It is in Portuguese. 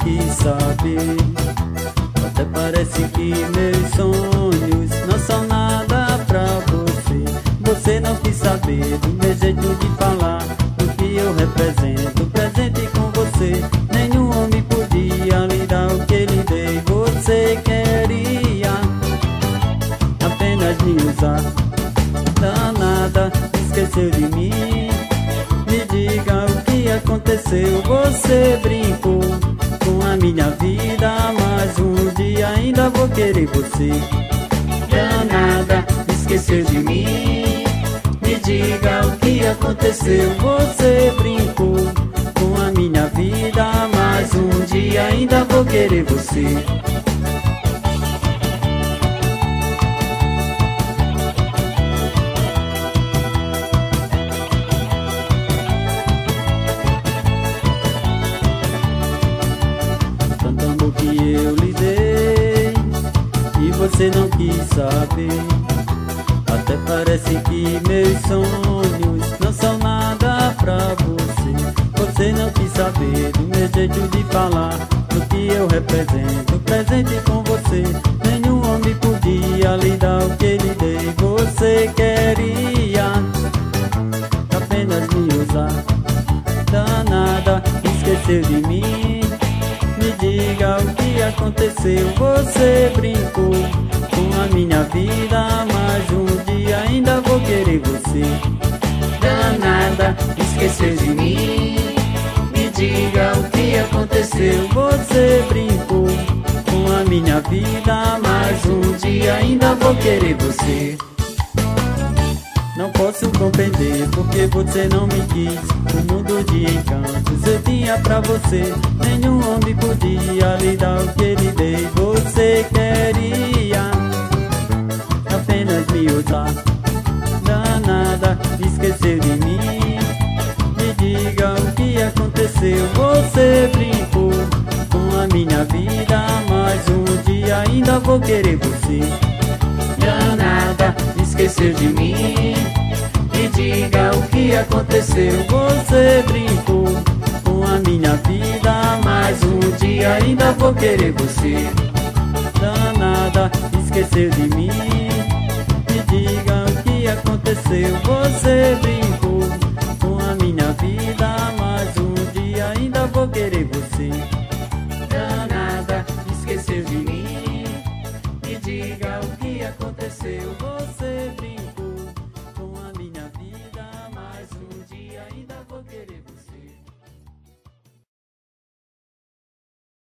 quis saber. Até parece que meus sonhos não são nada pra você. Você não quis saber do meu jeito de falar, do que eu represento. Presente com você, nenhum homem podia lhe dar o que lhe dei. Você queria apenas me usar. Danada, esqueceu de mim. Me diga o que aconteceu. Você brincou com a minha vida, mas um dia ainda vou querer você. Danada, esqueceu de mim. Me diga o que aconteceu. Você brincou com a minha vida, mas um dia ainda vou querer você. Que eu lhe dei e você não quis saber. Até parece que meus sonhos não são nada pra você. Você não quis saber do meu jeito de falar, do que eu represento. Presente com você, nenhum homem podia lhe dar o que lhe dei. Você queria apenas me usar. Danada, esqueceu de mim. Me diga o que aconteceu. Você brincou com a minha vida, mas um dia ainda vou querer você. Danada, esqueceu de mim. Me diga o que aconteceu. Você brincou com a minha vida, mas um dia ainda vou querer você. Não posso compreender porque você não me quis. O mundo de encantos eu tinha pra você. Nenhum homem podia lhe dar o que lhe dei. Você queria apenas me usar. Danada, esqueceu de mim. Me diga o que aconteceu. Você brincou com a minha vida, mas um dia ainda vou querer você. Danada, esqueceu de mim. Me diga o que aconteceu. Você brincou com a minha vida, mas um dia ainda vou querer você. Danada, esqueceu de mim. Me diga o que aconteceu. Você brincou